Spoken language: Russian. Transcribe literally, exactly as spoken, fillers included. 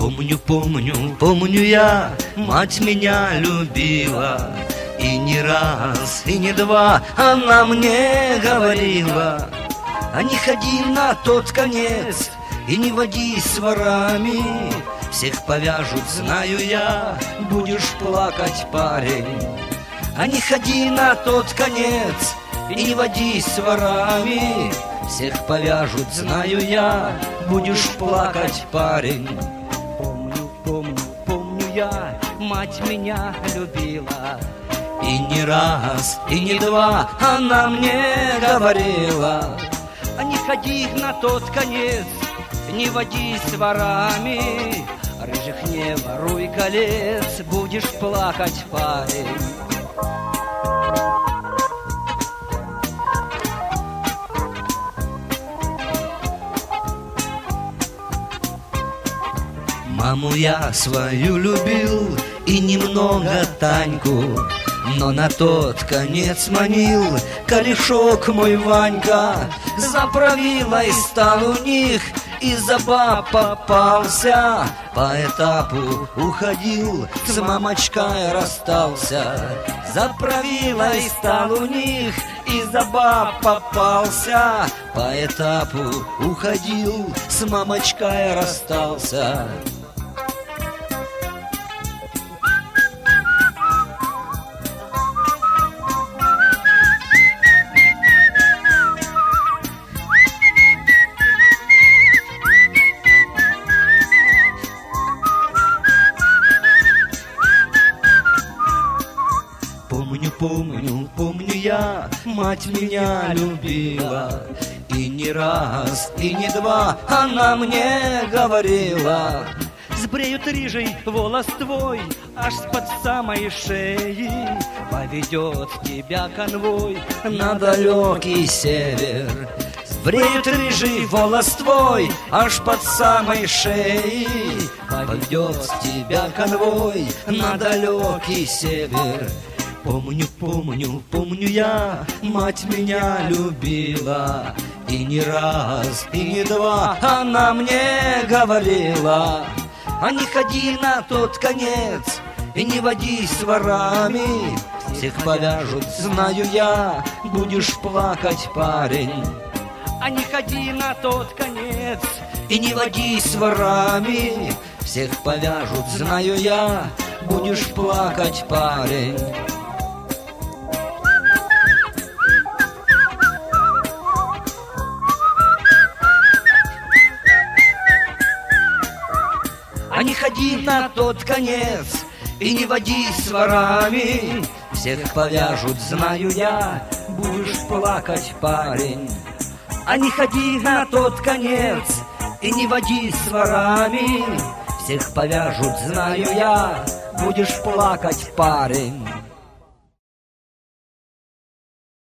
Помню, помню, помню я, мать меня любила. И не раз, и не два она мне говорила: а не ходи на тот конец и не водись с ворами, всех повяжут, знаю я, будешь плакать, парень. А не ходи на тот конец и не водись с ворами, всех повяжут, знаю я, будешь плакать, парень. Помню, помню, помню я, мать меня любила. И не раз, и не два она мне говорила: а не ходи на тот конец, не водись с ворами, рыжих не воруй колец, будешь плакать, парень. Маму я свою любил и немного Таньку, но на тот конец манил корешок мой Ванька. За правилой стал у них и за баб попался, по этапу уходил, с мамочкой расстался. За правилой стал у них и за баб попался, по этапу уходил, с мамочкой расстался. Помню, помню, помню я, мать меня любила. И не раз, и не два она мне говорила: сбреют рыжий волос твой аж с-под самой шеи, поведет тебя конвой на далекий север. Сбреют рыжий волос твой аж под самой шеей, поведет тебя конвой на далекий север. Помню, помню, помню я, мать меня любила. И не раз, и не два она мне говорила: а не ходи на тот конец и не водись с ворами, всех повяжут, знаю я, будешь плакать, парень. А не ходи на тот конец и не водись с ворами, всех повяжут, знаю я, будешь плакать, парень. А не ходи на тот конец и не водись с ворами, всех повяжут, знаю я, будешь плакать, парень. А не ходи на тот конец и не водись с ворами, всех повяжут, знаю я, будешь плакать, парень.